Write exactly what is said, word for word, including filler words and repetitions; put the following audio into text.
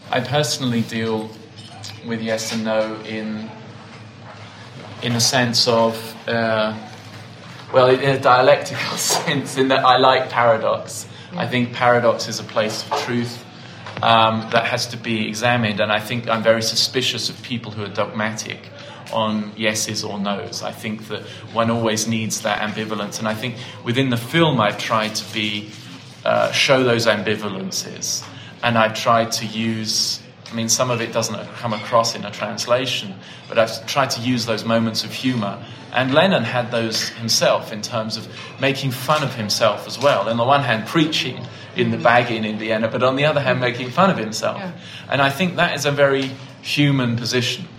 I personally deal with yes and no in in a sense of, uh, well, in a dialectical sense, in that I like paradox. Yeah. I think paradox is a place of truth um, that has to be examined, and I think I'm very suspicious of people who are dogmatic on yeses or nos. I think that one always needs that ambivalence, and I think within the film I've tried to be uh, show those ambivalences, and I've tried to use, I mean, some of it doesn't come across in a translation, but I've tried to use those moments of humour. And Lennon had those himself in terms of making fun of himself as well. On the one hand, preaching in the bag in Indiana, but on the other hand, making fun of himself. Yeah. And I think that is a very human position.